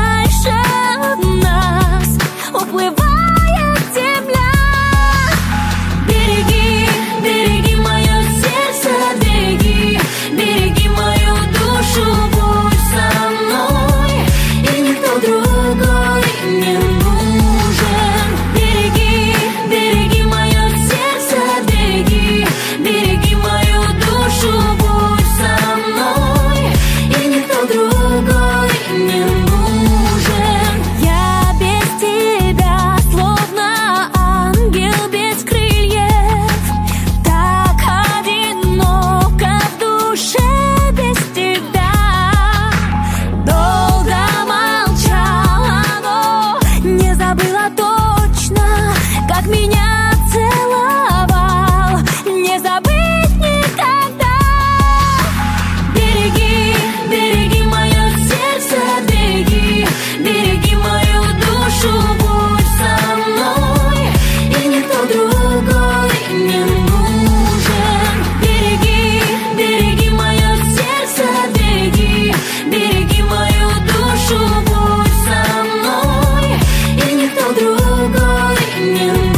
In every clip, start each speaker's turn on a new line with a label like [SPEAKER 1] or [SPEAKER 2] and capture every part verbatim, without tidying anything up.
[SPEAKER 1] дальше нас уплывает земля. Береги, береги мое сердце, береги, береги мою душу, будь со мной, и никто другой не нужен. Береги, береги мое сердце, береги, береги мою душу, будь со мной, и никто другой не нужен. Я без тебя словно ангел без крыльев, так одиноко в душе без тебя. Долго молчала, но не забыла точно, как меня целовал, не забыть никогда. Береги, береги мое сердце, береги, береги мою душу, будь со мной, и никто другой не нужен. Береги, береги мое сердце, береги, береги мою душу, будь со мной, и никто другой не нужен.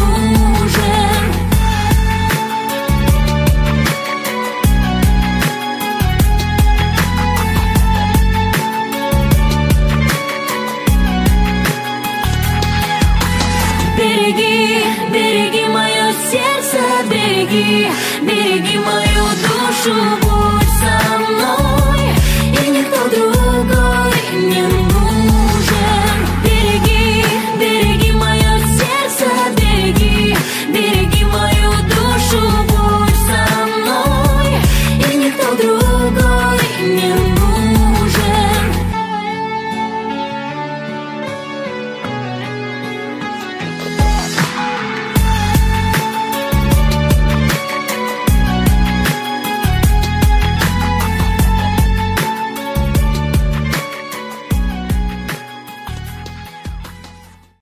[SPEAKER 1] Береги, береги мое сердце, береги, береги мою душу, будь со мной, и никто другой не нужен.